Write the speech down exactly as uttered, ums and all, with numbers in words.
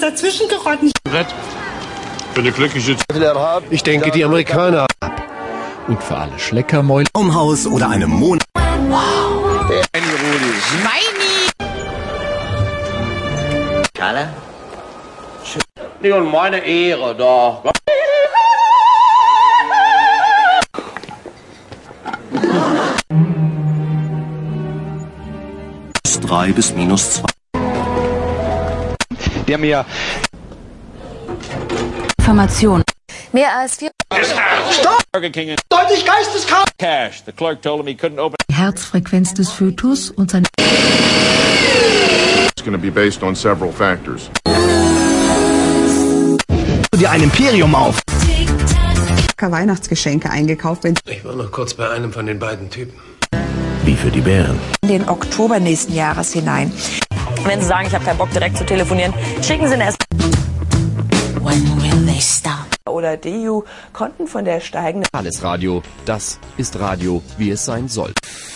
dazwischen geraten. Für eine glückliche Ich denke, die Amerikaner. Und für alle Schleckermäule. Umhaus oder einem Mond. Wow. Schweini. Kalle? Nicht um meine Ehre, doch. drei bis minus zwei. Der mir Information. Mehr als vier. Stopp! Deutlich geisteskrank! Cash. The clerk told him he couldn't open. Die Herzfrequenz des Fötus und sein. It's going to be based on several factors. Dir ein Imperium auf. Weihnachtsgeschenke eingekauft. Ich war noch kurz bei einem von den beiden Typen. Wie für die Bären. In den Oktober nächsten Jahres hinein. Wenn Sie sagen, ich habe keinen Bock direkt zu telefonieren, schicken Sie es. When will they stop? Oder D U konnten von der steigenden. Alles Radio, das ist Radio, wie es sein soll.